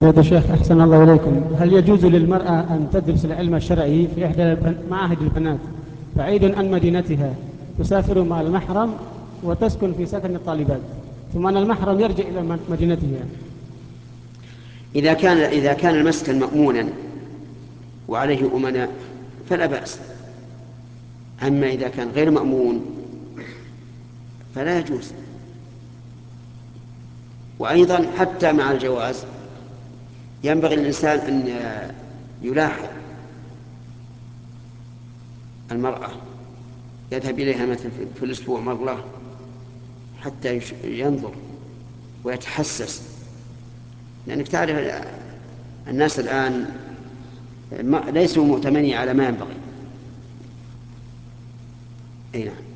يا شيخ أحسن الله إليكم، هل يجوز للمرأة أن تدرس العلم الشرعي في إحدى معاهد البنات بعيدا عن مدينتها، تسافر مع المحرم وتسكن في سكن الطالبات، ثم أن المحرم يرجع إلى مدينتها؟ إذا كان المسكن مأمونا وعليه أمناء فلا بأس. أما إذا كان غير مأمون فلا يجوز. وأيضا حتى مع الجواز ينبغي الإنسان أن يلاحظ المرأة، يذهب إليها مثلا في الأسبوع مرة حتى ينظر ويتحسس، لأنك تعرف الناس الآن ليسوا مؤتمنين على ما ينبغي. أي نعم.